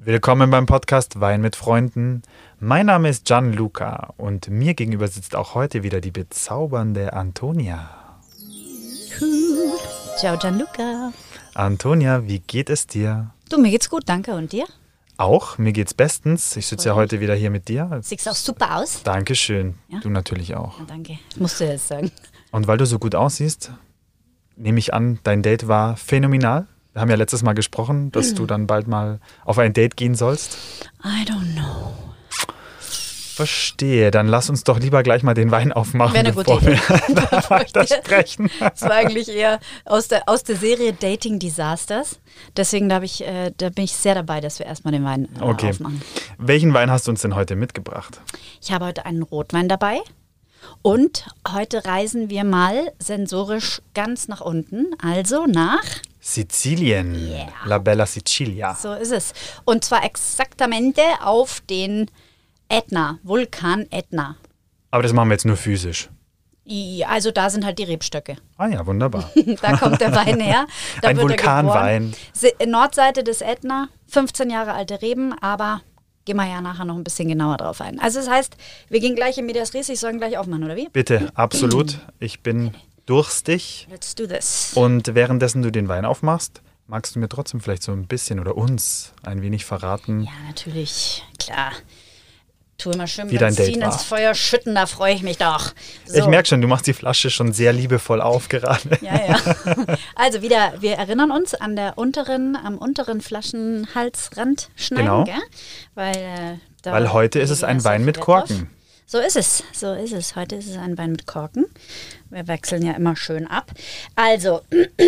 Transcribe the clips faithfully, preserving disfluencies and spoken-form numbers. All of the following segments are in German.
Willkommen beim Podcast Wein mit Freunden. Mein Name ist Gianluca und mir gegenüber sitzt auch heute wieder die bezaubernde Antonia. Cool. Ciao Gianluca. Antonia, wie geht es dir? Du, mir geht's gut, danke. Und dir? Auch, mir geht's bestens. Ich sitze ja heute wieder hier mit dir. Siehst auch super aus. Dankeschön. Ja? Du natürlich auch. Ja, danke. Das musst du jetzt sagen. Und weil du so gut aussiehst, nehme ich an, dein Date war phänomenal. Wir haben ja letztes Mal gesprochen, dass du dann bald mal auf ein Date gehen sollst. I don't know. Verstehe, dann lass uns doch lieber gleich mal den Wein aufmachen, Wäre eine bevor gute Idee. wir da weiter sprechen. Das war eigentlich eher aus der, aus der Serie Dating Disasters. Deswegen da, hab ich, äh, da bin ich sehr dabei, dass wir erstmal den Wein äh, Okay. aufmachen. Welchen Wein hast du uns denn heute mitgebracht? Ich habe heute einen Rotwein dabei. Und heute reisen wir mal sensorisch ganz nach unten, also nach... Sizilien, Yeah. La Bella Sicilia. So ist es. Und zwar exaktamente auf den Ätna, Vulkan Ätna. Aber das machen wir jetzt nur physisch. Ja, also da sind halt die Rebstöcke. Ah ja, wunderbar. Da kommt der Wein her. Da Ein wird er Vulkanwein. geboren. Se- Nordseite des Ätna, fünfzehn Jahre alte Reben, aber gehen wir ja nachher noch ein bisschen genauer drauf ein. Also das heißt, wir gehen gleich in Medias Res, ich soll ihn gleich aufmachen, oder wie? Bitte, absolut. Ich bin durstig. Let's do this. Und währenddessen du den Wein aufmachst, magst du mir trotzdem vielleicht so ein bisschen oder uns ein wenig verraten? Ja, natürlich, klar. Tu immer schön Wie dein Date Benzin war. ins Feuer schütten, da freue ich mich doch. So. Ich merke schon, du machst die Flasche schon sehr liebevoll auf gerade. Ja, ja. Also wieder, wir erinnern uns an der unteren, am unteren Flaschenhalsrand schneiden, Genau. gell? Weil, äh, da Weil heute ist es legen wir ein sehr Wein viel mit Wert Korken. drauf. So ist es, so ist es. Heute ist es ein Wein mit Korken. Wir wechseln ja immer schön ab. Also,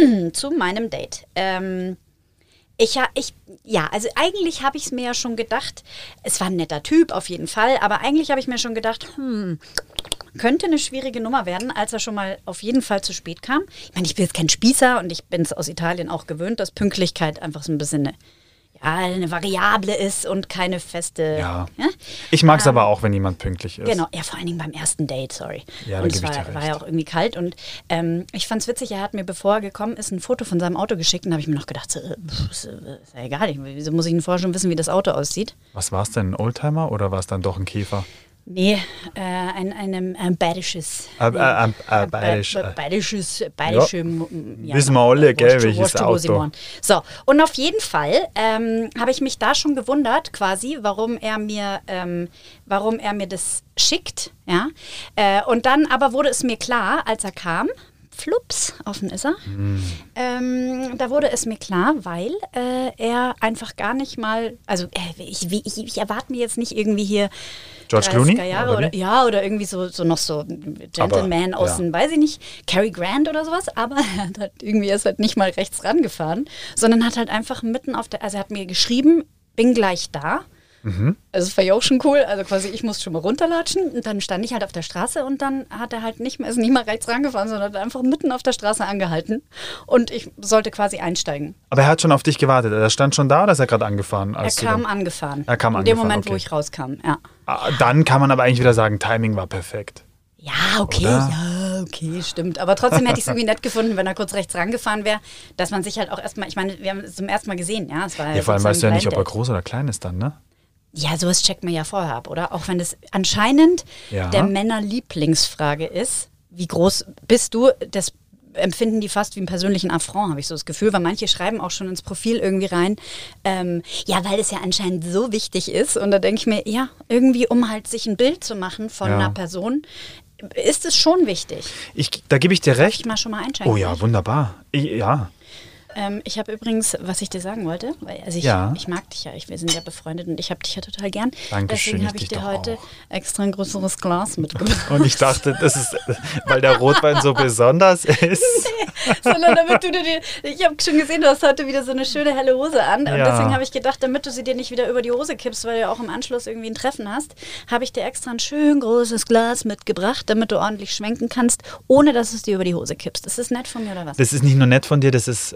zu meinem Date. Ähm, ich, ha- ich, ja, also eigentlich habe ich es mir ja schon gedacht, es war ein netter Typ auf jeden Fall, aber eigentlich habe ich mir schon gedacht, hm, könnte eine schwierige Nummer werden, als er schon mal auf jeden Fall zu spät kam. Ich meine, ich bin jetzt kein Spießer und ich bin es aus Italien auch gewöhnt, dass Pünktlichkeit einfach so ein bisschen eine, ja, eine Variable ist und keine feste... Ja. Ja? Ich mag es aber auch, wenn jemand pünktlich ist. Genau, ja, vor allen Dingen beim ersten Date, sorry. Ja, da und es gebe ich war, dir war recht. ja auch irgendwie kalt und ähm, ich fand es witzig, er hat mir, bevor er gekommen ist, ein Foto von seinem Auto geschickt und da habe ich mir noch gedacht, so, äh, pff, ist, äh, ist ja egal, ich, wieso muss ich denn vorher schon wissen, wie das Auto aussieht? Was war es denn, ein Oldtimer oder war es dann doch ein Käfer? Nee, äh, ein, ein, ein bayerisches. Äh, äh, äh, äh, bayerisch, ba- äh. bayerisches, bayerische, ja, Wissen wir alle, gell, wurscht, welches wurscht, wo sie Auto. wohnen. So, und auf jeden Fall ähm, habe ich mich da schon gewundert, quasi, warum er mir, ähm, warum er mir das schickt, ja. Äh, und dann aber wurde es mir klar, als er kam, flups, offen ist er. Hm. Ähm, da wurde es mir klar, weil äh, er einfach gar nicht mal, also äh, ich, wie- ich, ich erwarte mir jetzt nicht irgendwie hier George Clooney? dreißiger Jahre Oder oder, wie? ja, oder irgendwie so, so noch so ein Gentleman Aber, aus dem, weiß ich nicht, Cary Grant oder sowas, aber er hat halt irgendwie erst halt nicht mal rechts rangefahren, sondern hat halt einfach mitten auf der, also er hat mir geschrieben, bin gleich da. Mhm. Also das war ja auch schon cool. Also quasi ich musste schon mal runterlatschen und dann stand ich halt auf der Straße und dann hat er halt nicht mehr, ist nicht mal rechts rangefahren, sondern hat einfach mitten auf der Straße angehalten und ich sollte quasi einsteigen. Aber er hat schon auf dich gewartet. Er stand schon da oder ist er gerade angefahren? Er als du kam dann- angefahren. Er kam In dem angefahren, Moment, okay. wo ich rauskam, ja. Ah, Dann kann man aber eigentlich wieder sagen, Timing war perfekt. Ja, okay, Oder? ja, okay, stimmt. Aber trotzdem hätte ich es irgendwie nett gefunden, wenn er kurz rechts rangefahren wäre, dass man sich halt auch erstmal, ich meine, wir haben es zum ersten Mal gesehen, ja. Es war Ja, vor allem weißt du ja nicht, ob er Blind Date. groß oder klein ist dann, ne? Ja, sowas checkt man ja vorher ab, oder? Auch wenn das anscheinend Ja. der Männerlieblingsfrage ist, wie groß bist du, das empfinden die fast wie einen persönlichen Affront, habe ich so das Gefühl, weil manche schreiben auch schon ins Profil irgendwie rein, ähm, ja, weil es ja anscheinend so wichtig ist und da denke ich mir, ja, irgendwie um halt sich ein Bild zu machen von Ja. einer Person, ist es schon wichtig. Ich, da gebe ich dir Ich recht. mal schon mal einschenken. Oh ja, wunderbar. Ich, ja. Ähm, ich habe übrigens, was ich dir sagen wollte, weil also ich, Ja. ich mag dich ja, ich, wir sind ja befreundet und ich habe dich ja total gern. Dankeschön, Deswegen ich habe ich dich dir doch heute auch. extra ein größeres Glas mitgebracht. Und ich dachte, das ist, weil der Rotwein so besonders ist. Sondern damit du dir, die- ich habe schon gesehen, du hast heute wieder so eine schöne helle Hose an. Und Ja. deswegen habe ich gedacht, damit du sie dir nicht wieder über die Hose kippst, weil du ja auch im Anschluss irgendwie ein Treffen hast, habe ich dir extra ein schön großes Glas mitgebracht, damit du ordentlich schwenken kannst, ohne dass es dir über die Hose kippst. Ist das nett von mir oder was? Das ist nicht nur nett von dir, das ist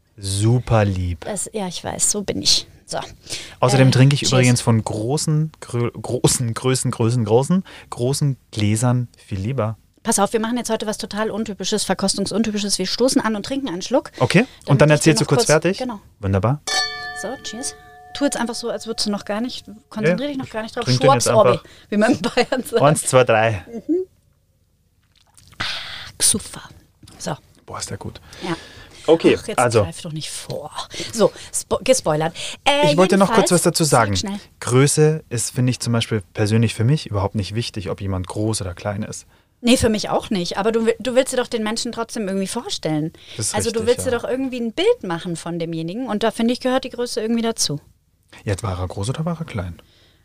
super lieb. Das, ja, ich weiß, so bin ich. So. Außerdem Äh, trinke ich cheers. übrigens von großen, grö großen, Größen, Größen, großen, großen Gläsern viel lieber. Pass auf, wir machen jetzt heute was total Untypisches, Verkostungsuntypisches. Wir stoßen an und trinken einen Schluck. Okay, Damit und dann ich dir erzählst du noch kurz kurz- fertig? Genau. Wunderbar. So, cheers. tu jetzt einfach so, als würdest du noch gar nicht, konzentriere dich noch gar nicht drauf. Trink den jetzt Schwabs-Orbi, einfach. wie man in Bayern sagt. Eins, zwei, drei. Super. So, Boah, ist der gut. ja. Okay, Ach, jetzt also, greif doch nicht vor. So, spo gespoilert. Äh, ich wollte noch kurz was jedenfalls- dazu sagen. Sag schnell. Größe ist, finde ich zum Beispiel persönlich für mich überhaupt nicht wichtig, ob jemand groß oder klein ist. Nee, für mich auch nicht. Aber du, wi- du willst dir doch den Menschen trotzdem irgendwie vorstellen. Das ist also du richtig, willst ja. dir doch irgendwie ein Bild machen von demjenigen. Und da finde ich, gehört die Größe irgendwie dazu. Jetzt war er groß oder war er klein?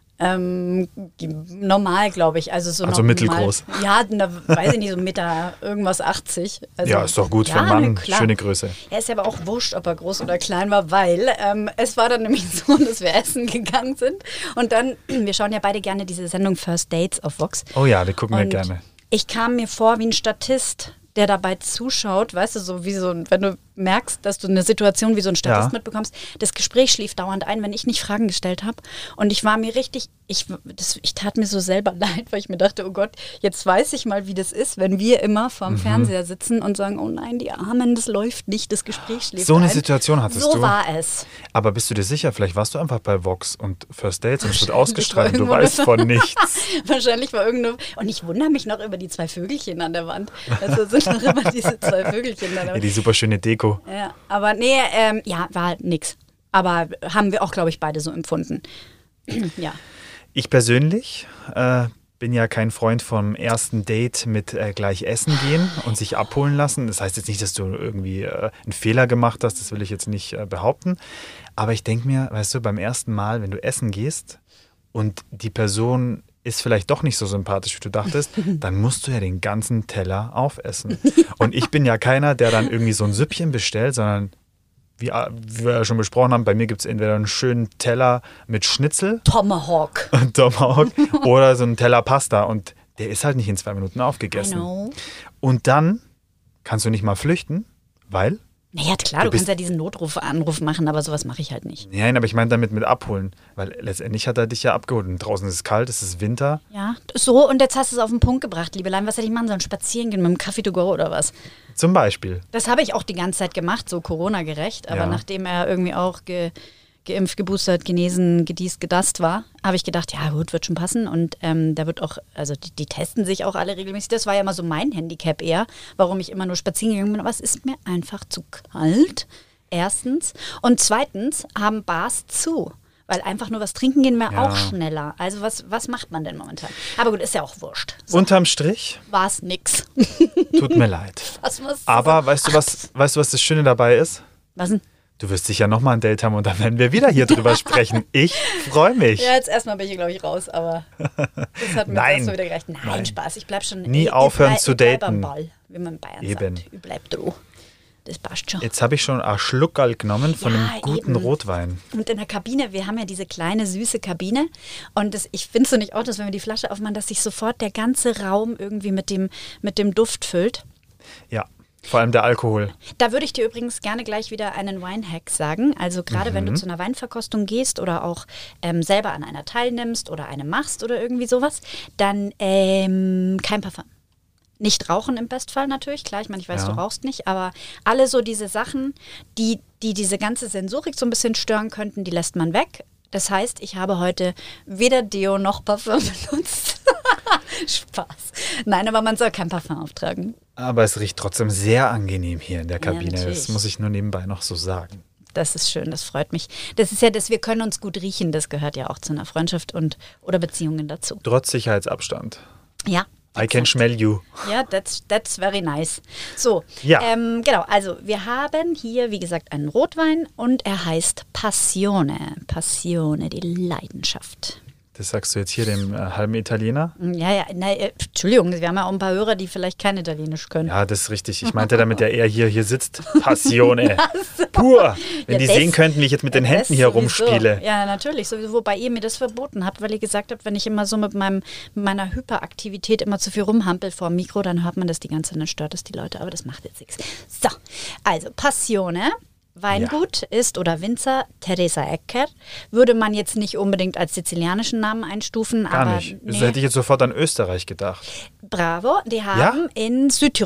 Ähm, normal, glaube ich. Also, so Also normal. mittelgroß. Ja, na, weiß ich nicht, so Meter irgendwas achtzig. Also, Ja, ist doch gut für ja, einen Mann. ne, klar. Schöne Größe. Er ist ja aber auch wurscht, ob er groß oder klein war, weil ähm, es war dann nämlich so, dass wir essen gegangen sind. Und dann, wir schauen ja beide gerne diese Sendung First Dates auf Vox. Oh ja, die gucken wir Und gerne. ich kam mir vor wie ein Statist, der dabei zuschaut, weißt du, so wie so, ein- wenn du merkst, dass du eine Situation wie so ein Statist Ja. mitbekommst, das Gespräch schlief dauernd ein, wenn ich nicht Fragen gestellt habe. Und ich war mir richtig, ich, das, ich tat mir so selber leid, weil ich mir dachte, oh Gott, jetzt weiß ich mal, wie das ist, wenn wir immer vorm Mhm. Fernseher sitzen und sagen, oh nein, die Armen, das läuft nicht, das Gespräch schläft So eine ein. Situation hattest so du? So war es. Aber bist du dir sicher, vielleicht warst du einfach bei Vox und First Dates und es wird Wahrscheinlich ausgestrahlt und du war weißt irgendwo von nichts. Wahrscheinlich war irgendeine. Und ich wundere mich noch über die zwei Vögelchen an der Wand. Also sind noch immer diese zwei Vögelchen an der Ja, Wand. die super schöne Deko. Ja, aber nee, ähm, ja, war nix. Aber haben wir auch, glaube ich, beide so empfunden. Ja. Ich persönlich äh, bin ja kein Freund vom ersten Date mit äh, gleich essen gehen und sich abholen lassen. Das heißt jetzt nicht, dass du irgendwie äh, einen Fehler gemacht hast, das will ich jetzt nicht äh, behaupten. Aber ich denke mir, weißt du, beim ersten Mal, wenn du essen gehst und die Person ist vielleicht doch nicht so sympathisch, wie du dachtest, dann musst du ja den ganzen Teller aufessen. Und ich bin ja keiner, der dann irgendwie so ein Süppchen bestellt, sondern wie, wie wir ja schon besprochen haben, bei mir gibt es entweder einen schönen Teller mit Schnitzel, Tomahawk. Tomahawk, oder so einen Teller Pasta und der ist halt nicht in zwei Minuten I aufgegessen. know. Und dann kannst du nicht mal flüchten, weil, Naja, klar, Du du, kannst bist- ja diesen Notruf-Anruf machen, aber sowas mache ich halt nicht. nein, aber ich meine damit mit abholen, weil letztendlich hat er dich ja abgeholt und draußen ist es kalt, es ist Winter. Ja, so, und jetzt hast du es auf den Punkt gebracht, Liebelein. Was hätte ich machen sollen? Spazieren gehen mit dem Kaffee to go oder was? Zum Beispiel. Das habe ich auch die ganze Zeit gemacht, so Corona-gerecht. Aber Ja. nachdem er irgendwie auch ge, geimpft, geboostert, genesen, gediest, gedast war, habe ich gedacht, ja gut, wird schon passen. Und ähm, da wird auch, also die, die testen sich auch alle regelmäßig. Das war ja immer so mein Handicap eher, warum ich immer nur spazieren gegangen bin. Aber es ist mir einfach zu kalt, erstens. Und zweitens haben Bars zu. Weil einfach nur was trinken gehen wir Ja. auch schneller. Also was, was macht man denn momentan? Aber gut, ist ja auch wurscht. So, Unterm Strich, war es nix. tut mir leid. Was muss Aber weißt du, was, weißt du, was das Schöne dabei ist? Was denn? Du wirst sicher nochmal ein Date haben und dann werden wir wieder hier drüber sprechen. Ich freue mich. Ja, jetzt erstmal bin ich hier, glaube ich, raus, aber das hat mir Nein. jetzt so wieder gereicht. Nein, Nein. Spaß, ich bleib schon. Nie ich, aufhören ich bleib, zu ich bleib daten. am Ball, wie man in Bayern Eben. sagt. Ich bleib dran. Das passt schon. Jetzt habe ich schon ein Schluckerl genommen von Ja, einem guten eben. Rotwein. Und in der Kabine, wir haben ja diese kleine, süße Kabine. Und das, ich finde so nicht auch, dass wenn wir die Flasche aufmachen, dass sich sofort der ganze Raum irgendwie mit dem, mit dem Duft füllt. Ja, vor allem der Alkohol. Da würde ich dir übrigens gerne gleich wieder einen Wine-Hack sagen. Also gerade wenn du Mhm. zu einer Weinverkostung gehst oder auch ähm, selber an einer teilnimmst oder eine machst oder irgendwie sowas, dann ähm, kein Parfum. Nicht rauchen im Bestfall natürlich, klar, ich meine, ich weiß, Ja. du rauchst nicht, aber alle so diese Sachen, die, die diese ganze Sensorik so ein bisschen stören könnten, die lässt man weg. Das heißt, ich habe heute weder Deo noch Parfum benutzt. Spaß. Nein, aber man soll kein Parfum auftragen. Aber es riecht trotzdem sehr angenehm hier in der Kabine. das natürlich. muss ich nur nebenbei noch so sagen. Das ist schön, das freut mich. Das ist ja, dass wir können uns gut riechen, das gehört ja auch zu einer Freundschaft und oder Beziehungen dazu. Trotz Sicherheitsabstand. Ja. I can exakt. smell you. Ja, that's, that's very nice. So, Ja. ähm, genau, also wir haben hier, wie gesagt, einen Rotwein und er heißt Passione. Passione, die Leidenschaft. Das sagst du jetzt hier dem äh, halben Italiener? Ja, ja, na, äh, Entschuldigung, wir haben ja auch ein paar Hörer, die vielleicht kein Italienisch können. Ja, das ist richtig. Ich meinte damit, der eher hier, hier sitzt. Passione. Pur. Wenn Ja, die das- sehen könnten, wie ich jetzt mit den Ja, Händen das hier sowieso. rumspiele. Ja, natürlich, sowieso, wobei ihr mir das verboten habt, weil ihr gesagt habt, wenn ich immer so mit, meinem, mit meiner Hyperaktivität immer zu viel rumhampel vor dem Mikro, dann hört man das die ganze Zeit, dann stört das die Leute, aber das macht jetzt nichts. So, also Passione. Weingut ist oder Winzer Teresa Ecker. Würde man jetzt nicht unbedingt als sizilianischen Namen einstufen, Gar aber nicht. nee. So hätte ich jetzt sofort an Österreich gedacht. Bravo, die haben in Südtirol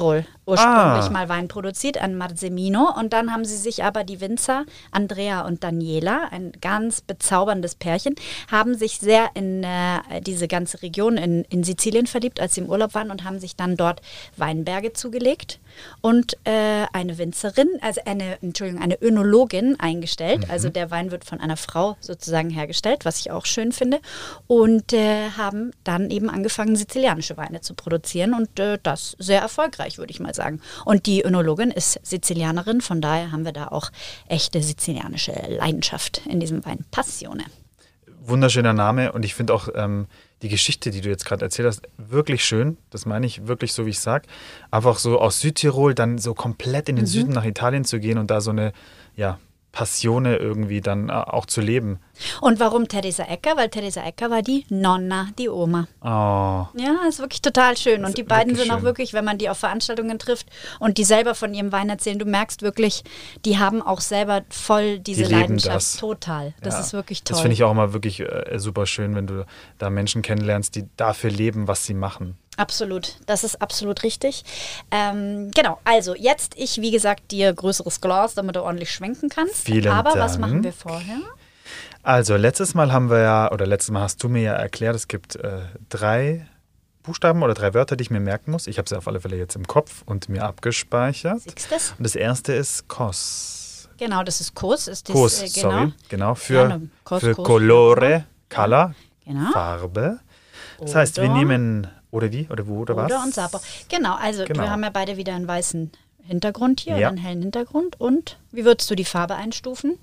ursprünglich Ah. mal Wein produziert, an Marzemino. Und dann haben sie sich aber, die Winzer, Andrea und Daniela, ein ganz bezauberndes Pärchen, haben sich sehr in äh, diese ganze Region in, in Sizilien verliebt, als sie im Urlaub waren und haben sich dann dort Weinberge zugelegt und äh, eine Winzerin, also eine, Entschuldigung, eine Önologin eingestellt. Also der Wein wird von einer Frau sozusagen hergestellt, was ich auch schön finde. Und äh, haben dann eben angefangen, sizilianische Weine zu produzieren und äh, das sehr erfolgreich, würde ich mal sagen. Und die Önologin ist Sizilianerin, von daher haben wir da auch echte sizilianische Leidenschaft in diesem Wein. Passione. Wunderschöner Name und ich finde auch ähm, die Geschichte, die du jetzt gerade erzählt hast, wirklich schön. Das meine ich wirklich so, wie ich sage. Einfach so aus Südtirol dann so komplett in den Mhm. Süden nach Italien zu gehen und da so eine, ja, Passione irgendwie dann äh, auch zu leben. Und warum Teresa Ecker? Weil Teresa Ecker war die Nonna, die Oma. Oh, Ja, ist wirklich total schön. Und ist die beiden wirklich sind auch schön. wirklich, wenn man die auf Veranstaltungen trifft und die selber von ihrem Wein erzählen, du merkst wirklich, die haben auch selber voll diese Die leben Leidenschaft. das. Total. Das ja. ist wirklich toll. Das finde ich auch immer wirklich äh, super schön, wenn du da Menschen kennenlernst, die dafür leben, was sie machen. Absolut, das ist absolut richtig. Ähm, genau, also jetzt ich, wie gesagt, dir größeres Glas, damit du ordentlich schwenken kannst. Vielen Aber was Dank. machen wir vorher? Also letztes Mal haben wir ja, oder letztes Mal hast du mir ja erklärt, es gibt äh, drei Buchstaben oder drei Wörter, die ich mir merken muss. Ich habe sie auf alle Fälle jetzt im Kopf und mir abgespeichert. Siehst du das? Und das erste ist Kos. Genau, das ist Kos. Ist das, Kos, äh, genau. sorry. Genau, für, Ja, ne, Kos, für Kos. Colore, Color, Genau. Farbe. Das heißt, wir Oder- nehmen, oder wie, oder wo, oder, was? Oder und Sapa. Genau, also Genau. wir haben ja beide wieder einen weißen Hintergrund hier, Ja. oder einen hellen Hintergrund. Und wie würdest du die Farbe einstufen?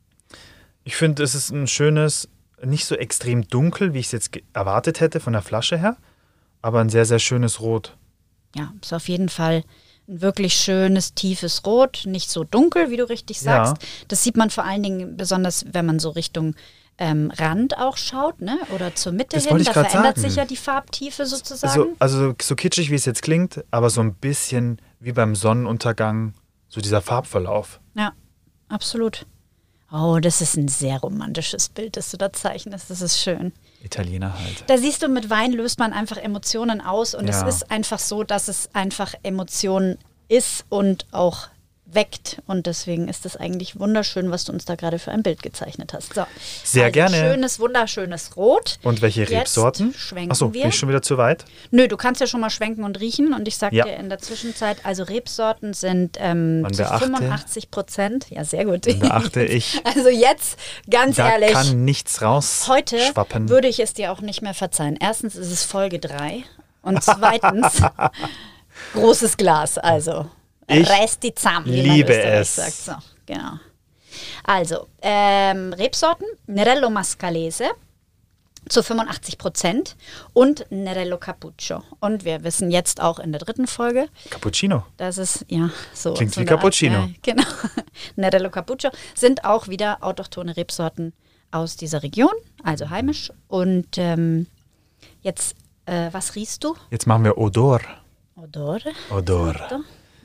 Ich finde, es ist ein schönes, nicht so extrem dunkel, wie ich es jetzt ge- erwartet hätte von der Flasche her, aber ein sehr, sehr schönes Rot. Ja, ist auf jeden Fall ein wirklich schönes, tiefes Rot. Nicht so dunkel, wie du richtig Ja. sagst. Das sieht man vor allen Dingen besonders, wenn man so Richtung ähm, Rand auch schaut, ne? Oder zur Mitte Das hin. wollte ich Da grad verändert sagen. sich ja die Farbtiefe sozusagen. So, also so kitschig, wie es jetzt klingt, aber so ein bisschen wie beim Sonnenuntergang, so dieser Farbverlauf. Ja, absolut. Oh, das ist ein sehr romantisches Bild, das du da zeichnest. Das ist schön. Italiener halt. Da siehst du, mit Wein löst man einfach Emotionen aus und Ja. es ist einfach so, dass es einfach Emotionen ist und auch weckt. Und deswegen ist es eigentlich wunderschön, was du uns da gerade für ein Bild gezeichnet hast. So. Sehr also gerne. Schönes, wunderschönes Rot. Und welche Jetzt Rebsorten? schwenken Achso, wir. bin ich schon wieder zu weit? Nö, du kannst ja schon mal schwenken und riechen. Und ich sag Ja. dir in der Zwischenzeit, also Rebsorten sind ähm, Man zu beachte- fünfundachtzig Prozent. Ja, sehr gut. Dann beachte ich, Also jetzt, ganz da ehrlich. kann nichts raus Heute schwappen. würde ich es dir auch nicht mehr verzeihen. Erstens ist es Folge drei und zweitens großes Glas, also Ich Resti zusammen, wie man liebe Österreich es. sagt. So, genau. Also, ähm, Rebsorten, Nerello Mascalese zu fünfundachtzig Prozent und Nerello Cappuccio. Und wir wissen jetzt auch in der dritten Folge, Cappuccino. das ist, ja, so. Klingt so wie eine Art, Cappuccino. äh, genau. Nerello Cappuccio sind auch wieder autochthone Rebsorten aus dieser Region, also heimisch. Und ähm, jetzt, äh, was riechst du? Jetzt machen wir Odor. Odore? Odor. So.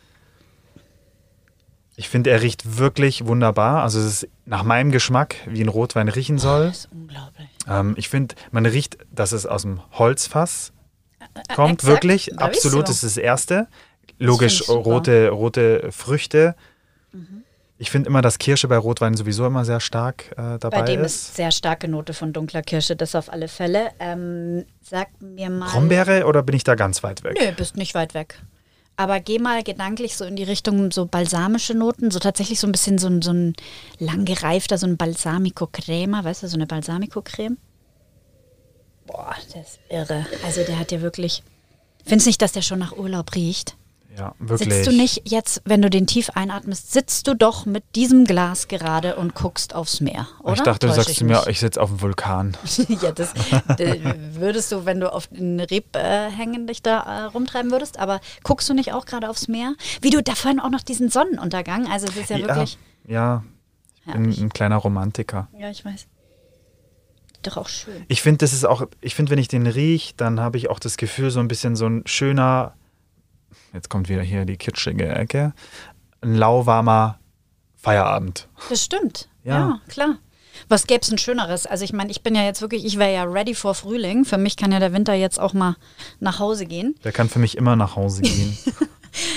Ich finde, er riecht wirklich wunderbar. Also es ist nach meinem Geschmack, wie ein Rotwein riechen soll. Das ist unglaublich. Ähm, ich finde, man riecht, dass es aus dem Holzfass kommt. exakt. Wirklich, Bravissimo. absolut, das ist das Erste. Logisch, Das find ich super. rote, rote Früchte. Ich finde immer, dass Kirsche bei Rotwein sowieso immer sehr stark äh, dabei Bei dem ist. ist sehr starke Note von dunkler Kirsche, das auf alle Fälle. Ähm, sag mir mal. Brombeere oder bin ich da ganz weit weg? Nö, bist nicht weit weg. Aber geh mal gedanklich so in die Richtung so balsamische Noten, so tatsächlich so ein bisschen so ein, so ein lang gereifter, so ein Balsamico-Crema, weißt du, so eine Balsamico-Creme. Boah, der ist irre. Also der hat ja wirklich, findest nicht, dass der schon nach Urlaub riecht? Ja, wirklich. Sitzt du nicht jetzt, wenn du den tief einatmest, sitzt du doch mit diesem Glas gerade und guckst aufs Meer, oder? Ich dachte, du Täusch sagst ich zu mir, mich? ich sitze auf dem Vulkan. Ja, das äh, würdest du, wenn du auf den Rebhängen äh, dich da äh, rumtreiben würdest, aber guckst du nicht auch gerade aufs Meer? Wie du da vorhin auch noch diesen Sonnenuntergang, also es ist ja, wirklich... Ja, ich bin Herrlich. ein kleiner Romantiker. Ja, ich weiß. Doch auch schön. Ich finde, das ist auch, ich finde, wenn ich den rieche, dann habe ich auch das Gefühl, so ein bisschen so ein schöner, jetzt kommt wieder hier die kitschige Ecke, ein lauwarmer Feierabend. Das stimmt. Ja. Ja, klar. Was gäbe es denn Schöneres? Also ich meine, ich bin ja jetzt wirklich, ich wäre ja ready for Frühling. Für mich kann ja der Winter jetzt auch mal nach Hause gehen. Der kann für mich immer nach Hause gehen.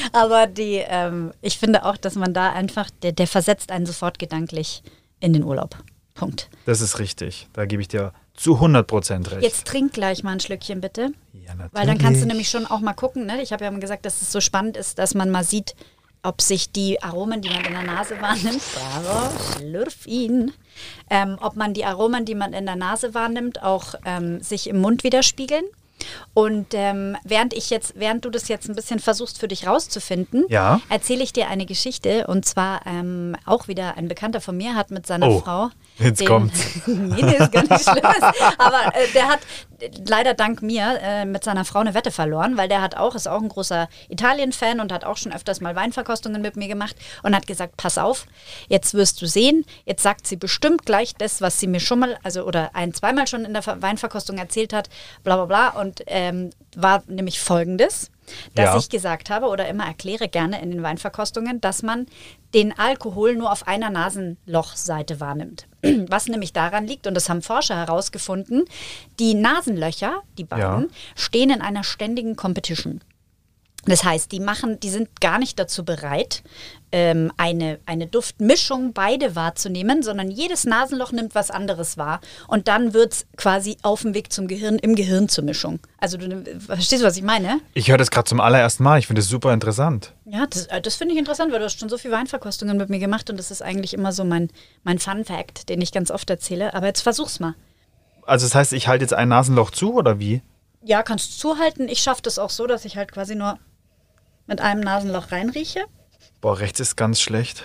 Aber die, ähm, ich finde auch, dass man da einfach, der, der versetzt einen sofort gedanklich in den Urlaub. Punkt. Das ist richtig. Da gebe ich dir zu hundert Prozent recht. Jetzt trink gleich mal ein Schlückchen, bitte. Ja, natürlich. Weil dann kannst du nämlich schon auch mal gucken. Ne? Ich habe ja mal gesagt, dass es so spannend ist, dass man mal sieht, ob sich die Aromen, die man in der Nase wahrnimmt, bravo, schlürf ihn, ähm, ob man die Aromen, die man in der Nase wahrnimmt, auch ähm, sich im Mund widerspiegeln. Und ähm, während ich jetzt, während du das jetzt ein bisschen versuchst für dich rauszufinden, ja. erzähle ich dir eine Geschichte. Und zwar ähm, auch wieder ein Bekannter von mir hat mit seiner oh, Frau. Jetzt den, kommt's. nee, nee, ist gar nicht schlimm. Aber äh, der hat leider dank mir äh, mit seiner Frau eine Wette verloren, weil der hat auch, ist auch ein großer Italien-Fan und hat auch schon öfters mal Weinverkostungen mit mir gemacht und hat gesagt, pass auf, jetzt wirst du sehen, jetzt sagt sie bestimmt gleich das, was sie mir schon mal, also oder ein, zweimal schon in der Weinverkostung erzählt hat, bla bla bla. Und ähm, war nämlich Folgendes, dass ja. ich gesagt habe oder immer erkläre gerne in den Weinverkostungen, dass man den Alkohol nur auf einer Nasenlochseite wahrnimmt. Was nämlich daran liegt, und das haben Forscher herausgefunden, die Nasenlöcher, die beiden, ja. stehen in einer ständigen Competition. Das heißt, die machen, die sind gar nicht dazu bereit, ähm, eine, eine Duftmischung beide wahrzunehmen, sondern jedes Nasenloch nimmt was anderes wahr und dann wird es quasi auf dem Weg zum Gehirn, im Gehirn zur Mischung. Also du verstehst du, was ich meine? Ich höre das gerade zum allerersten Mal. Ich finde das super interessant. Ja, das, das finde ich interessant, weil du hast schon so viele Weinverkostungen mit mir gemacht und das ist eigentlich immer so mein, mein Fun-Fact, den ich ganz oft erzähle. Aber jetzt versuch's mal. Also das heißt, ich halte jetzt ein Nasenloch zu oder wie? Ja, kannst du zuhalten. Ich schaffe das auch so, dass ich halt quasi nur mit einem Nasenloch reinrieche. Boah, rechts ist ganz schlecht.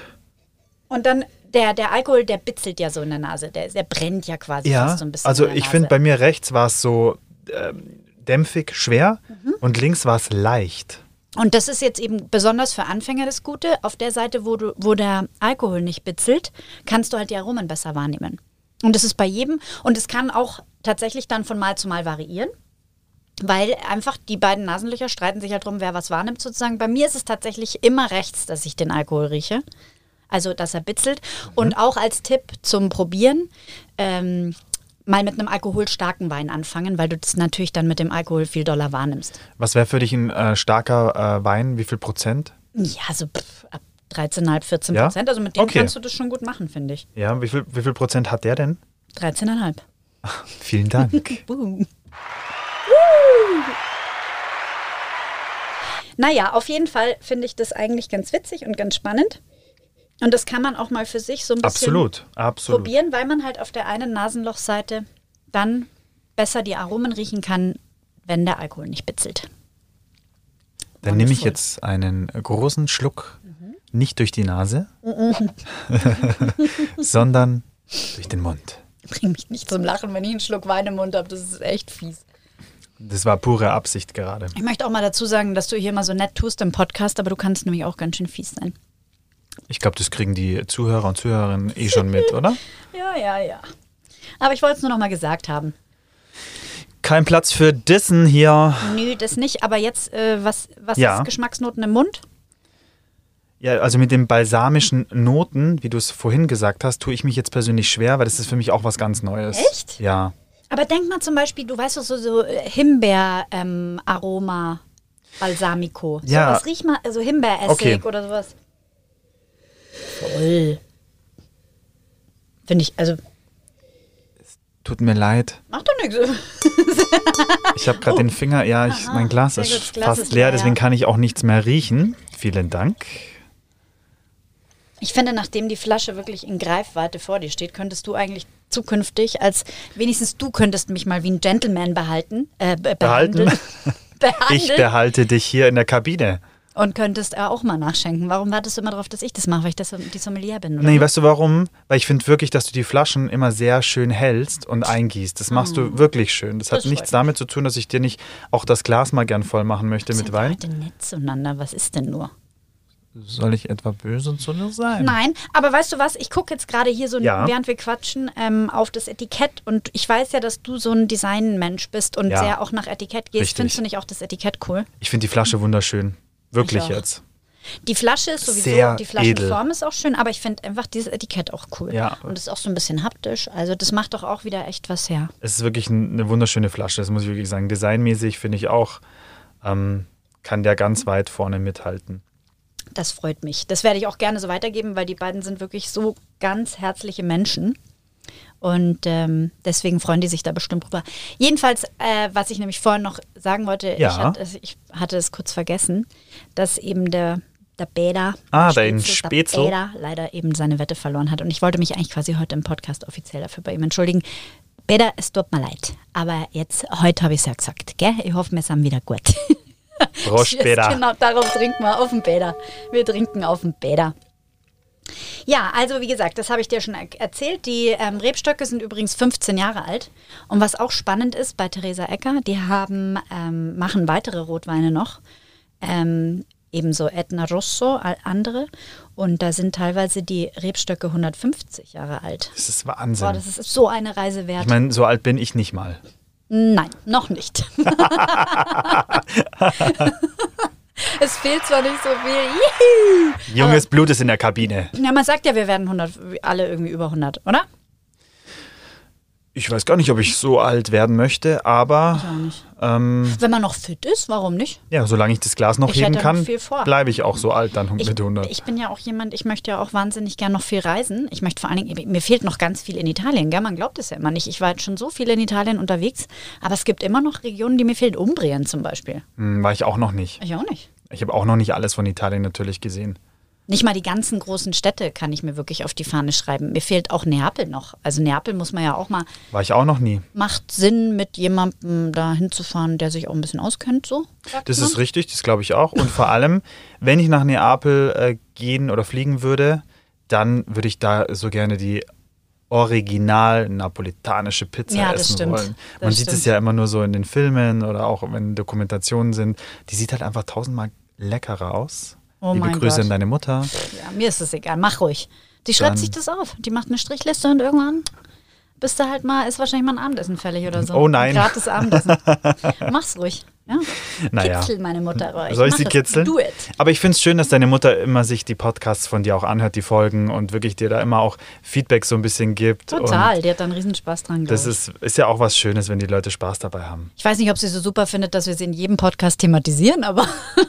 Und dann, der, der Alkohol, der bitzelt ja so in der Nase. Der, der brennt ja quasi ja, fast so ein bisschen also in der ich Nase. finde, bei mir rechts war es so ähm, dämpfig, schwer mhm. und links war es leicht. Und das ist jetzt eben besonders für Anfänger das Gute. Auf der Seite, wo, du, wo der Alkohol nicht bitzelt, kannst du halt die Aromen besser wahrnehmen. Und das ist bei jedem. Und es kann auch tatsächlich dann von Mal zu Mal variieren. Weil einfach die beiden Nasenlöcher streiten sich halt drum, wer was wahrnimmt sozusagen. Bei mir ist es tatsächlich immer rechts, dass ich den Alkohol rieche. Also, dass er bitzelt. Mhm. Und auch als Tipp zum Probieren, ähm, mal mit einem alkoholstarken Wein anfangen, weil du das natürlich dann mit dem Alkohol viel doller wahrnimmst. Was wäre für dich ein äh, starker äh, Wein? Wie viel Prozent? Ja, so pff, ab dreizehn Komma fünf, vierzehn Prozent. Ja? Also mit dem okay. kannst du das schon gut machen, finde ich. Ja, wie viel, wie viel Prozent hat der denn? dreizehn Komma fünf. Ach, vielen Dank. Boom. Naja, auf jeden Fall finde ich das eigentlich ganz witzig und ganz spannend. Und das kann man auch mal für sich so ein bisschen absolut, absolut. probieren, weil man halt auf der einen Nasenlochseite dann besser die Aromen riechen kann, wenn der Alkohol nicht bitzelt. Dann nehme ich jetzt einen großen Schluck, mhm. nicht durch die Nase, mhm. sondern durch den Mund. Bring mich nicht zum Lachen, wenn ich einen Schluck Wein im Mund habe. Das ist echt fies. Das war pure Absicht gerade. Ich möchte auch mal dazu sagen, dass du hier mal so nett tust im Podcast, aber du kannst nämlich auch ganz schön fies sein. Ich glaube, das kriegen die Zuhörer und Zuhörerinnen eh schon mit, oder? Ja, ja, ja. Aber ich wollte es nur noch mal gesagt haben. Kein Platz für Dissen hier. Nö, das nicht. Aber jetzt, äh, was, was ja. ist Geschmacksnoten im Mund? Ja, also mit den balsamischen Noten, wie du es vorhin gesagt hast, tue ich mich jetzt persönlich schwer, weil das ist für mich auch was ganz Neues. Echt? Ja. Aber denk mal zum Beispiel, du weißt doch so, so Himbeer-Aroma, ähm, Balsamico. Ja. So was riech mal, also Himbeeressig okay. oder sowas. Voll. Finde ich, also. Tut mir leid. Macht doch nichts. Ich habe gerade oh. den Finger, ja, ich, mein Glas ist gut, Glas fast ist leer, leer, deswegen ja. kann ich auch nichts mehr riechen. Vielen Dank. Ich finde, nachdem die Flasche wirklich in Greifweite vor dir steht, könntest du eigentlich zukünftig, als wenigstens du könntest mich mal wie ein Gentleman behalten. Äh, be- behalten? behandeln. Ich behalte dich hier in der Kabine. Und könntest äh, auch mal nachschenken. Warum wartest du immer darauf, dass ich das mache, weil ich das, die Sommelier bin? Oder? Nee, weißt du warum? Weil ich finde wirklich, dass du die Flaschen immer sehr schön hältst und eingießt. Das machst hm. du wirklich schön. Das, das hat nichts damit zu tun, dass ich dir nicht auch das Glas mal gern voll machen möchte mit Wein. Heute nett zueinander. Was ist denn nur? Soll ich etwa böse zu dir sein? Nein, aber weißt du was? Ich gucke jetzt gerade hier so, ja. während wir quatschen, ähm, auf das Etikett. Und ich weiß ja, dass du so ein Designmensch bist und ja. sehr auch nach Etikett gehst. Richtig. Findest du nicht auch das Etikett cool? Ich finde die Flasche wunderschön. Wirklich jetzt. Die Flasche ist sowieso, sehr die Flaschenform edel. ist auch schön, aber ich finde einfach dieses Etikett auch cool. Ja. Und es ist auch so ein bisschen haptisch. Also das macht doch auch wieder echt was her. Es ist wirklich eine wunderschöne Flasche, das muss ich wirklich sagen. Designmäßig finde ich auch, ähm, kann der ganz weit vorne mithalten. Das freut mich. Das werde ich auch gerne so weitergeben, weil die beiden sind wirklich so ganz herzliche Menschen. Und ähm, deswegen freuen die sich da bestimmt drüber. Jedenfalls, äh, was ich nämlich vorhin noch sagen wollte, Ja. ich, hatte, ich hatte es kurz vergessen, dass eben der, der Bäder, Ah, der dein Spätzl. der Bäder leider eben seine Wette verloren hat. Und ich wollte mich eigentlich quasi heute im Podcast offiziell dafür bei ihm entschuldigen. Bäder, es tut mir leid. Aber jetzt, heute habe ich es ja gesagt, gell? Ich hoffe, wir sind wieder gut. Prost, Cheers, Bäder. Genau, darauf trinken wir, auf den Bäder. Wir trinken auf den Bäder. Ja, also wie gesagt, das habe ich dir schon er- erzählt. Die ähm, Rebstöcke sind übrigens fünfzehn Jahre alt. Und was auch spannend ist bei Theresa Ecker, die haben, ähm, machen weitere Rotweine noch. Ähm, ebenso Etna Rosso, all- andere. Und da sind teilweise die Rebstöcke hundertfünfzig Jahre alt. Das ist Wahnsinn. Boah, das ist so eine Reise wert. Ich meine, so alt bin ich nicht mal. Nein, noch nicht. Es fehlt zwar nicht so viel. Juhu. Junges Blut ist in der Kabine. Ja, man sagt ja, wir werden hundert, alle irgendwie über hundert, oder? Ich weiß gar nicht, ob ich so alt werden möchte, aber Ich auch nicht. ähm, Wenn man noch fit ist, warum nicht? ja, solange ich das Glas noch Ich heben hätte noch kann, viel vor. bleibe ich auch so alt dann Ich, mit hundert. ich bin ja auch jemand, ich möchte ja auch wahnsinnig gern noch viel reisen. Ich möchte vor allen Dingen, mir fehlt noch ganz viel in Italien, gell? Man glaubt es ja immer nicht. Ich war jetzt schon so viel in Italien unterwegs, aber es gibt immer noch Regionen, die mir fehlen. Umbrien zum Beispiel. Hm, war ich auch noch nicht. Ich auch nicht. Ich habe auch noch nicht alles von Italien natürlich gesehen. Nicht mal die ganzen großen Städte kann ich mir wirklich auf die Fahne schreiben. Mir fehlt auch Neapel noch. Also Neapel muss man ja auch mal, War ich auch noch nie. macht Sinn, mit jemandem da hinzufahren, der sich auch ein bisschen auskennt, so. sagt Das man. ist richtig, das glaube ich auch. Und vor allem, wenn ich nach Neapel äh, gehen oder fliegen würde, dann würde ich da so gerne die original napolitanische Pizza Ja, das essen stimmt. wollen. Das Man sieht es stimmt. ja immer nur so in den Filmen oder auch wenn Dokumentationen sind. Die sieht halt einfach tausendmal leckerer aus. Oh Liebe mein Grüße Gott. an deine Mutter. Ja, mir ist es egal, mach ruhig. Die schreibt Dann- sich das auf. Die macht eine Strichliste und irgendwann bist du halt mal, ist wahrscheinlich mal ein Abendessen fällig oder so. Oh nein. Ein gratis Abendessen. Mach's ruhig. Ja? Naja. Kitzel meine Mutter. Aber Soll ich mach sie es. kitzeln? Do it. Aber ich finde es schön, dass deine Mutter immer sich die Podcasts von dir auch anhört, die Folgen und wirklich dir da immer auch Feedback so ein bisschen gibt. Total, Und die hat da einen Riesenspaß dran, das glaub ich. ist, ist ja auch was Schönes, wenn die Leute Spaß dabei haben. Ich weiß nicht, ob sie so super findet, dass wir sie in jedem Podcast thematisieren, aber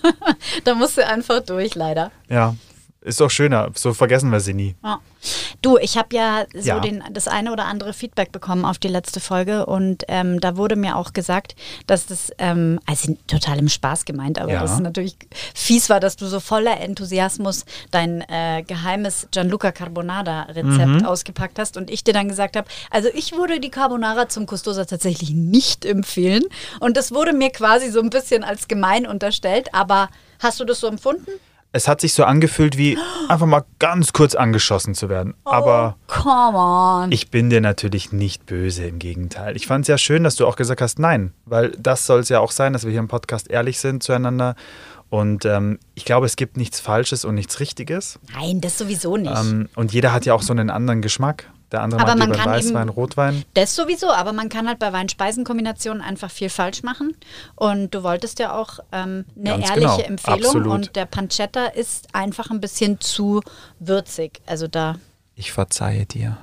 da muss sie einfach durch, leider. Ja, ist doch schöner. So vergessen wir sie nie. Ja. Du, ich habe ja so Ja. Den, das eine oder andere Feedback bekommen auf die letzte Folge und ähm, da wurde mir auch gesagt, dass das, ähm, also total im Spaß gemeint, aber Ja. das natürlich fies war, dass du so voller Enthusiasmus dein äh, geheimes Gianluca Carbonara-Rezept Mhm. ausgepackt hast und ich dir dann gesagt habe, also ich würde die Carbonara zum Custosa tatsächlich nicht empfehlen und das wurde mir quasi so ein bisschen als gemein unterstellt, aber hast du das so empfunden? Es hat sich so angefühlt, wie einfach mal ganz kurz angeschossen zu werden. Aber Oh, come on. ich bin dir natürlich nicht böse, im Gegenteil. Ich fand es ja schön, dass du auch gesagt hast, nein, weil das soll es ja auch sein, dass wir hier im Podcast ehrlich sind zueinander. Und ähm, ich glaube, es gibt nichts Falsches und nichts Richtiges. Nein, das sowieso nicht. Ähm, und jeder hat ja auch so einen anderen Geschmack. Der andere Aber mag man lieber kann Weißwein, eben- Rotwein. Das sowieso, aber man kann halt bei Wein-Speisen-Kombinationen einfach viel falsch machen. Und du wolltest ja auch ähm, eine Ganz ehrliche genau, Empfehlung. absolut. Und der Pancetta ist einfach ein bisschen zu würzig. Also da Ich verzeihe dir.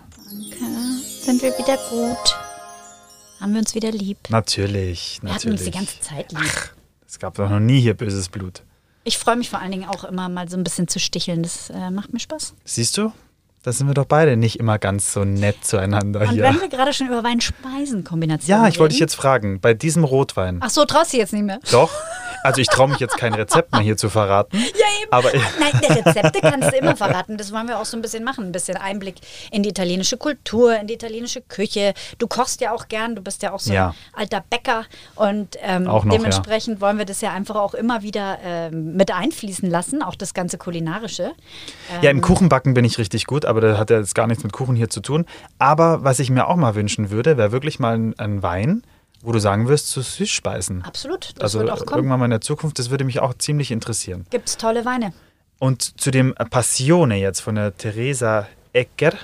sind wir wieder gut. Haben wir uns wieder lieb. Natürlich, Wir hatten uns die natürlich. ganze Zeit lieb. Es gab doch noch nie hier böses Blut. Ich freue mich vor allen Dingen auch immer mal so ein bisschen zu sticheln. Das äh, macht mir Spaß. Siehst du? Da sind wir doch beide nicht immer ganz so nett zueinander Und hier. wenn wir gerade schon über Wein-Speisen-Kombinationen Ja, ich wollte reden- dich jetzt fragen, bei diesem Rotwein. Ach so, traust du jetzt nicht mehr? Doch. Also ich traue mich jetzt kein Rezept mehr hier zu verraten. Ja, eben. Aber Nein, die Rezepte kannst du immer verraten. Das wollen wir auch so ein bisschen machen. Ein bisschen Einblick in die italienische Kultur, in die italienische Küche. Du kochst ja auch gern, du bist ja auch so Ja. ein alter Bäcker. Und ähm, Auch noch, dementsprechend wollen wir das ja einfach auch immer wieder ähm, mit einfließen lassen, auch das ganze Kulinarische. ja, im Kuchenbacken bin ich richtig gut, aber das hat ja jetzt gar nichts mit Kuchen hier zu tun. Aber was ich mir auch mal wünschen würde, wäre wirklich mal ein, ein Wein, wo du sagen wirst, zu Süßspeisen. Absolut, das Also wird auch kommen. irgendwann mal in der Zukunft, das würde mich auch ziemlich interessieren. Gibt es tolle Weine. Und zu dem Passione jetzt von der Theresa Ecker.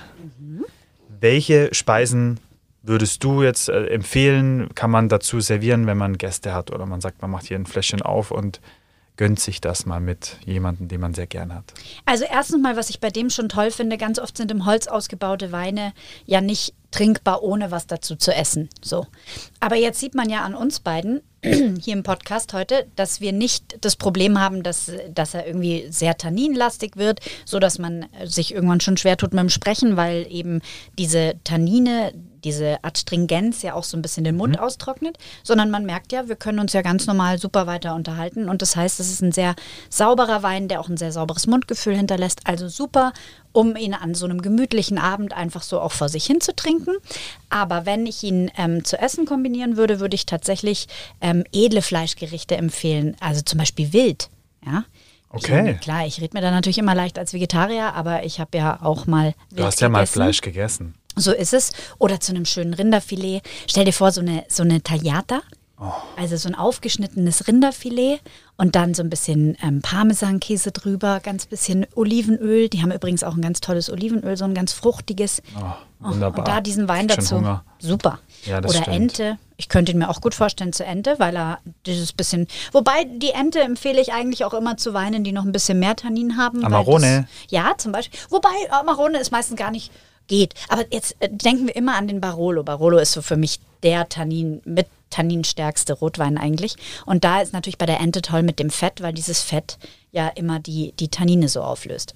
Welche Speisen würdest du jetzt äh, empfehlen, kann man dazu servieren, wenn man Gäste hat oder man sagt, man macht hier ein Fläschchen auf und gönnt sich das mal mit jemandem, den man sehr gern hat? Also erstens mal, was ich bei dem schon toll finde, ganz oft sind im Holz ausgebaute Weine ja nicht trinkbar, ohne was dazu zu essen. So. Aber jetzt sieht man ja an uns beiden, hier im Podcast heute, dass wir nicht das Problem haben, dass, dass er irgendwie sehr tanninlastig wird, sodass man sich irgendwann schon schwer tut mit dem Sprechen, weil eben diese Tannine, diese Adstringenz ja auch so ein bisschen den Mund mhm. austrocknet, sondern man merkt ja, wir können uns ja ganz normal super weiter unterhalten und das heißt, es ist ein sehr sauberer Wein, der auch ein sehr sauberes Mundgefühl hinterlässt, also super, um ihn an so einem gemütlichen Abend einfach so auch vor sich hin zu trinken. Aber wenn ich ihn ähm, zu essen kombinieren würde, würde ich tatsächlich ähm, edle Fleischgerichte empfehlen, also zum Beispiel Wild, ja. Okay. Ich, klar, ich rede mir da natürlich immer leicht als Vegetarier, aber ich habe ja auch mal Wild Du hast ja gegessen. mal Fleisch gegessen. So ist es. Oder zu einem schönen Rinderfilet. Stell dir vor, so eine, so eine Tagliata, Oh. also so ein aufgeschnittenes Rinderfilet und dann so ein bisschen ähm, Parmesankäse drüber, ganz bisschen Olivenöl. Die haben übrigens auch ein ganz tolles Olivenöl, so ein ganz fruchtiges. Oh, wunderbar. Und da diesen Wein Ich krieg schon dazu. Hunger. Super. Ja, das Oder stimmt. Ente. Ich könnte ihn mir auch gut vorstellen zur Ente, weil er dieses bisschen. Wobei die Ente empfehle ich eigentlich auch immer zu Weinen, die noch ein bisschen mehr Tannin haben. weil Amarone. Das, ja, zum Beispiel. Wobei Amarone ist meistens gar nicht geht. Aber jetzt äh, denken wir immer an den Barolo. Barolo ist so für mich der Tannin mit tanninstärkste Rotwein eigentlich. Und da ist natürlich bei der Ente toll mit dem Fett, weil dieses Fett ja immer die, die Tannine so auflöst.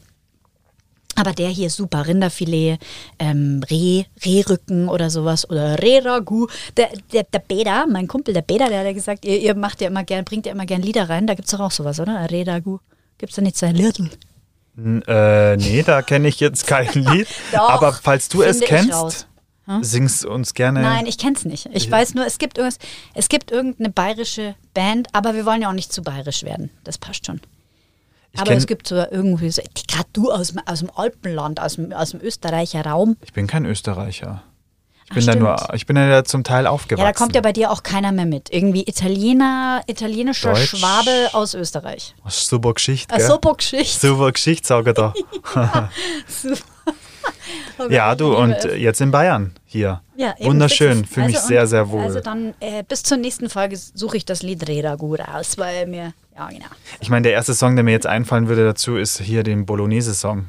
Aber der hier super, Rinderfilet, ähm, Reh, Rehrücken oder sowas oder Reh-Ragout. Der, der, der Beda, mein Kumpel, der Beda, der hat ja gesagt, ihr, ihr macht ja immer gern, bringt ja immer gern Lieder rein. Da gibt es doch auch sowas, oder? Reh-Ragout. Gibt es da nicht zwei Little? N- Äh, nee, da kenne ich jetzt kein Lied. Doch, Aber falls du es finde ich kennst, raus. singst uns gerne. Nein, ich kenn's nicht. Ich weiß nur, es gibt, irgendwas, es gibt irgendeine bayerische Band, aber wir wollen ja auch nicht zu bayerisch werden. Das passt schon. Ich Aber kenn- es gibt so irgendwie so, gerade du aus, dem- aus dem Alpenland, aus dem, aus dem Österreicher Raum. Ich bin kein Österreicher. Ich Ach, bin da stimmt. nur, ich bin ja zum Teil aufgewachsen. Ja, da kommt ja bei dir auch keiner mehr mit. Irgendwie Italiener, italienischer Deutsch. Schwabe aus Österreich. Super Geschichte, Ach, gell? super Geschichte. Super Geschichte, sag ich da. Super. Oh Ja, Gott, du, ich und liebe es. jetzt in Bayern hier. Ja, eben, Wunderschön, fix es. fühle mich Also sehr, und- sehr wohl. Also dann äh, bis zur nächsten Folge suche ich das Lied Reda gut aus, weil mir, ja genau. Ich meine, der erste Song, der mir jetzt einfallen würde dazu, ist hier den Bolognese-Song.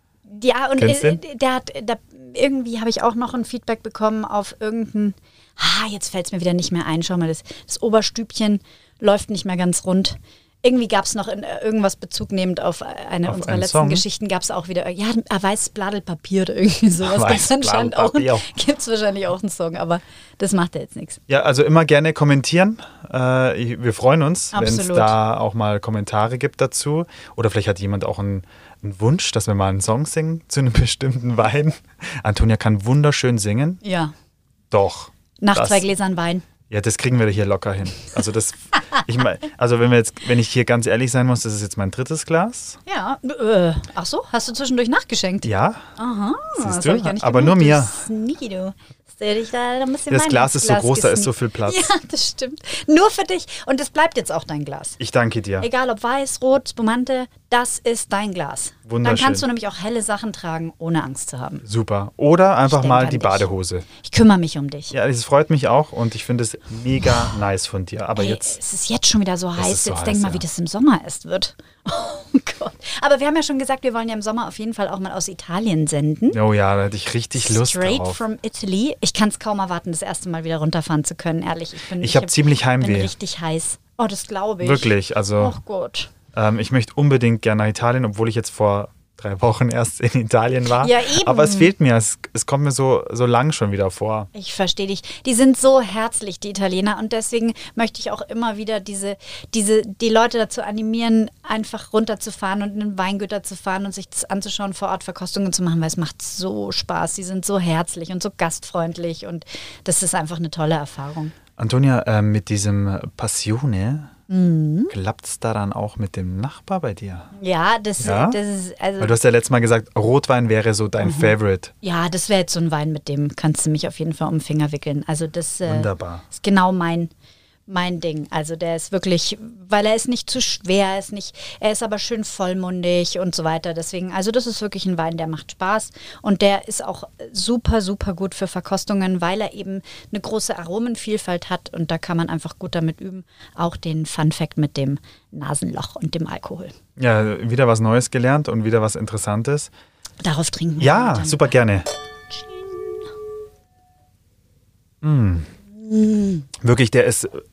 Ja, und Kennst du äh, den? der hat, da, irgendwie habe ich auch noch ein Feedback bekommen auf irgendein, ah, jetzt fällt es mir wieder nicht mehr ein, schau mal, das, das Oberstübchen läuft nicht mehr ganz rund. Irgendwie gab es noch in, äh, irgendwas Bezug nehmend auf eine Auf unserer einen letzten Song? Geschichten, gab es auch wieder, ja, ein weißes Bladelpapier oder irgendwie sowas. Weißes Gibt's anscheinend auch, Bladelpapier. gibt es wahrscheinlich auch einen Song, aber das macht ja jetzt nichts. Ja, also immer gerne kommentieren. Äh, ich- wir freuen uns, wenn es Absolut. da auch mal Kommentare gibt dazu. Oder vielleicht hat jemand auch einen, einen Wunsch, dass wir mal einen Song singen zu einem bestimmten Wein. Antonia kann wunderschön singen. Ja, Doch. nach das, zwei Gläsern Wein. Ja, das kriegen wir hier locker hin. Also das, ich mein, also wenn wir jetzt, wenn ich hier ganz ehrlich sein muss, das ist jetzt mein drittes Glas. Ja, äh, ach so, hast du zwischendurch nachgeschenkt? Ja. Aha, Siehst das du? hab ich gar nicht Aber gemerkt, nur mir. Du Sneaky, du. Stell dich da ein bisschen Das mein Glas ist so groß, da ist so viel Platz. Ja, das stimmt. Nur für dich. Und das bleibt jetzt auch dein Glas. Ich danke dir. Egal ob weiß, rot, Spumante, das ist dein Glas. Wunderschön. Dann kannst du nämlich auch helle Sachen tragen, ohne Angst zu haben. Super. Oder einfach denk mal an die dich. Badehose. Ich kümmere mich um dich. Ja, das freut mich auch und ich finde es mega nice von dir. Aber Ey, jetzt, es ist jetzt schon wieder so heiß. ist so jetzt heiß, denk mal, ja. wie das im Sommer erst wird. Oh Gott. Aber wir haben ja schon gesagt, wir wollen ja im Sommer auf jeden Fall auch mal aus Italien senden. oh ja, da hätte ich richtig Lust Straight drauf. from Italy. Ich kann es kaum erwarten, das erste Mal wieder runterfahren zu können, ehrlich. Ich, bin, Ich hab ziemlich Heimweh. bin richtig heiß. Oh, das glaube ich. Wirklich, also Oh Gott. ähm, ich möchte unbedingt gerne nach Italien, obwohl ich jetzt vor drei Wochen erst in Italien war. Ja, eben. Aber es fehlt mir, es, es kommt mir so, so lang schon wieder vor. Ich verstehe dich. Die sind so herzlich, die Italiener. Und deswegen möchte ich auch immer wieder diese, diese, die Leute dazu animieren, einfach runterzufahren und in den Weingüter zu fahren und sich das anzuschauen, vor Ort Verkostungen zu machen, weil es macht so Spaß. Sie sind so herzlich und so gastfreundlich und das ist einfach eine tolle Erfahrung. Antonia, äh, mit diesem Passione, Mhm. klappt es da dann auch mit dem Nachbar bei dir? Ja, das, Ja? das ist, also, Weil du hast ja letztes Mal gesagt, Rotwein wäre so Mhm. dein Favorite. ja, das wäre jetzt so ein Wein, mit dem kannst du mich auf jeden Fall um den Finger wickeln. Also das äh, Wunderbar. ist genau mein, mein Ding. Also der ist wirklich, weil er ist nicht zu schwer, er ist nicht, er ist aber schön vollmundig und so weiter. Deswegen, also das ist wirklich ein Wein, der macht Spaß und der ist auch super, super gut für Verkostungen, weil er eben eine große Aromenvielfalt hat und da kann man einfach gut damit üben. Auch den Fun Fact mit dem Nasenloch und dem Alkohol. Ja, wieder was Neues gelernt und wieder was Interessantes. Darauf trinken wir. Ja, dann. super gerne. Mm. Wirklich, der ist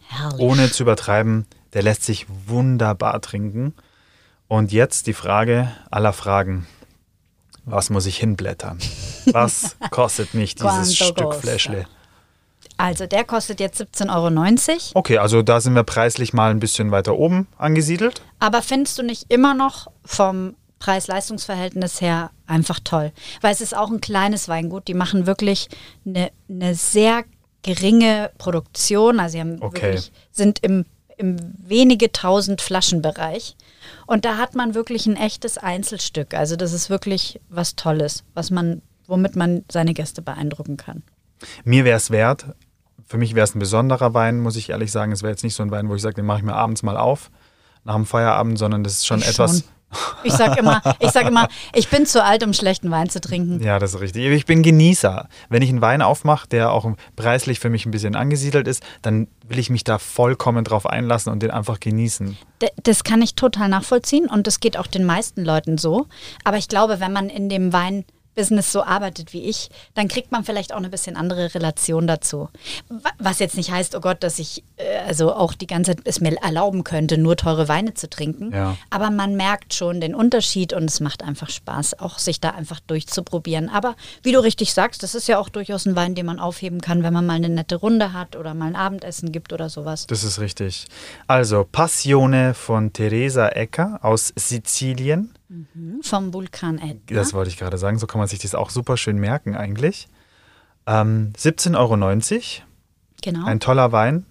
Herrlich. Ohne zu übertreiben, der lässt sich wunderbar trinken. Und jetzt die Frage aller Fragen. Was muss ich hinblättern? Was kostet mich dieses Stück Fläschle? Also der kostet jetzt siebzehn Euro neunzig. Okay, also da sind wir preislich mal ein bisschen weiter oben angesiedelt. Aber findest du nicht immer noch vom Preis-Leistungs-Verhältnis her einfach toll? Weil es ist auch ein kleines Weingut. Die machen wirklich eine, eine sehr geringe Produktion. Also sie haben Okay. wirklich, sind im, im wenige tausend Flaschenbereich. Und da hat man wirklich ein echtes Einzelstück. Also das ist wirklich was Tolles, was man, womit man seine Gäste beeindrucken kann. Mir wäre es wert. Für mich wäre es ein besonderer Wein, muss ich ehrlich sagen. Es wäre jetzt nicht so ein Wein, wo ich sage, den mache ich mir abends mal auf, nach dem Feierabend, sondern das ist schon Ich etwas... schon. Ich sag immer, ich sag immer, ich bin zu alt, um schlechten Wein zu trinken. Ja, das ist richtig. Ich bin Genießer. Wenn ich einen Wein aufmache, der auch preislich für mich ein bisschen angesiedelt ist, dann will ich mich da vollkommen drauf einlassen und den einfach genießen. D- Das kann ich total nachvollziehen und das geht auch den meisten Leuten so. Aber ich glaube, wenn man in dem Weinbusiness so arbeitet wie ich, dann kriegt man vielleicht auch eine bisschen andere Relation dazu. Wa- Was jetzt nicht heißt, oh Gott, dass ich äh, also auch die ganze Zeit es mir erlauben könnte, nur teure Weine zu trinken. Ja. Aber man merkt schon den Unterschied und es macht einfach Spaß, auch sich da einfach durchzuprobieren. Aber wie du richtig sagst, das ist ja auch durchaus ein Wein, den man aufheben kann, wenn man mal eine nette Runde hat oder mal ein Abendessen gibt oder sowas. Das ist richtig. Also, Passione von Teresa Ecker aus Sizilien. Vom Vulkan Etna. Das wollte ich gerade sagen. So kann man sich das auch super schön merken eigentlich. Ähm, siebzehn Euro neunzig. Genau. Ein toller Wein.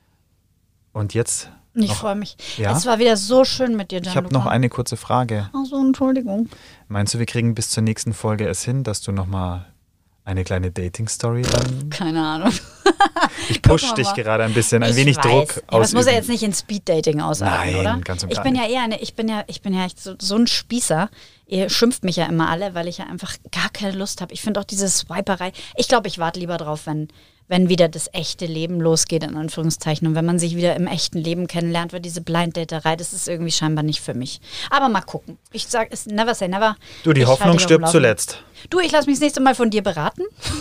Und jetzt, Ich noch- freue mich. Ja? Es war wieder so schön mit dir, ich Gianluca. habe noch eine kurze Frage. Ach so, Entschuldigung. Meinst du, wir kriegen bis zur nächsten Folge es hin, dass du nochmal eine kleine Dating-Story dann... Keine Ahnung. Ich push Gucken wir dich mal. gerade ein bisschen, ein Ich wenig weiß. Druck Ja, aber es muss ja ausüben. jetzt nicht in Speed-Dating ausarten, Nein, oder? ganz und ich gar bin nicht. ja eher eine, ich bin ja, ich bin ja echt so, so ein Spießer. Ihr schimpft mich ja immer alle, weil ich ja einfach gar keine Lust habe. Ich finde auch diese Swiperei. Ich glaube, ich warte lieber drauf, wenn, wenn wieder das echte Leben losgeht, in Anführungszeichen. Und wenn man sich wieder im echten Leben kennenlernt, wird diese Blind-Daterei, das ist irgendwie scheinbar nicht für mich. Aber mal gucken. Ich sage, es never say never. Du, die Ich Hoffnung halte dich auf dem stirbt Laufenden. zuletzt. Du, ich lasse mich das nächste Mal von dir beraten,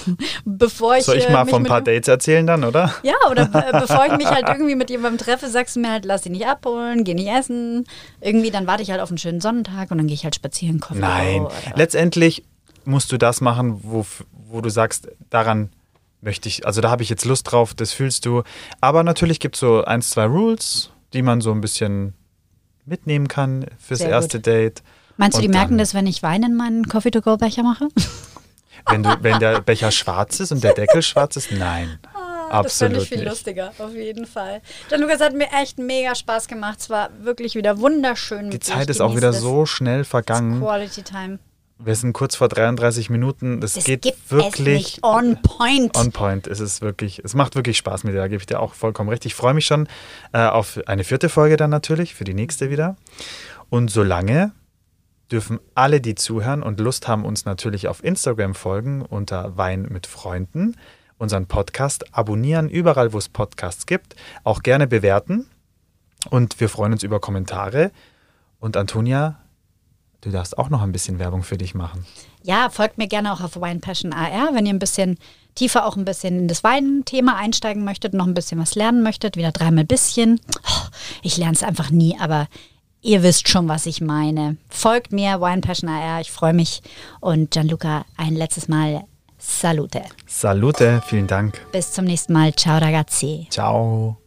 bevor ich Soll ich äh, mal mich von ein mit paar dem- Dates erzählen dann, oder? Ja, oder äh, bevor ich mich halt irgendwie mit jemandem treffe, sagst du mir halt, lass dich nicht abholen, geh nicht essen. Irgendwie, dann warte ich halt auf einen schönen Sonnentag und dann gehe ich halt spazieren, Coffee Nein. Go oder- Letztendlich musst du das machen, wo, wo du sagst, daran möchte ich, also da habe ich jetzt Lust drauf, das fühlst du. Aber natürlich gibt es so ein, zwei Rules, die man so ein bisschen mitnehmen kann fürs Sehr erste gut. Date. Meinst du, die Und merken dann- das, wenn ich Wein in meinen Coffee-to-go-Becher mache? Wenn, du, wenn der Becher schwarz ist und der Deckel schwarz ist, nein. Das fand Absolut ich viel nicht. lustiger, auf jeden Fall. Gianluca, es hat mir echt mega Spaß gemacht. Es war wirklich wieder wunderschön. Die mit dir. Zeit Ich ist auch genieße wieder das. so schnell vergangen. Quality Time. Wir sind kurz vor dreiunddreißig Minuten. Das Das geht gibt wirklich es nicht on point. on point. Es ist wirklich, es macht wirklich Spaß mit dir. Da gebe ich dir auch vollkommen recht. Ich freue mich schon äh, auf eine vierte Folge dann natürlich, für die nächste wieder. Und solange dürfen alle, die zuhören und Lust haben, uns natürlich auf Instagram folgen unter Wein mit Freunden, unseren Podcast abonnieren, überall, wo es Podcasts gibt, auch gerne bewerten. Und wir freuen uns über Kommentare. Und Antonia, du darfst auch noch ein bisschen Werbung für dich machen. Ja, folgt mir gerne auch auf Wine Passion A R, wenn ihr ein bisschen tiefer auch ein bisschen in das Weinthema einsteigen möchtet, noch ein bisschen was lernen möchtet, wieder dreimal bisschen. Oh, ich lerne es einfach nie, aber ihr wisst schon, was ich meine. Folgt mir, Wine Passion A R, ich freue mich. Und Gianluca, ein letztes Mal Salute. Salute, vielen Dank. Bis zum nächsten Mal. Ciao ragazzi. Ciao.